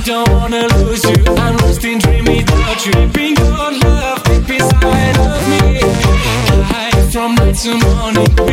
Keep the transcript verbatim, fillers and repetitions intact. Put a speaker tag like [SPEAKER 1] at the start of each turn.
[SPEAKER 1] don't wanna lose you. I'm lost in dream without you. Bring your love deep inside of me. High from night to morning.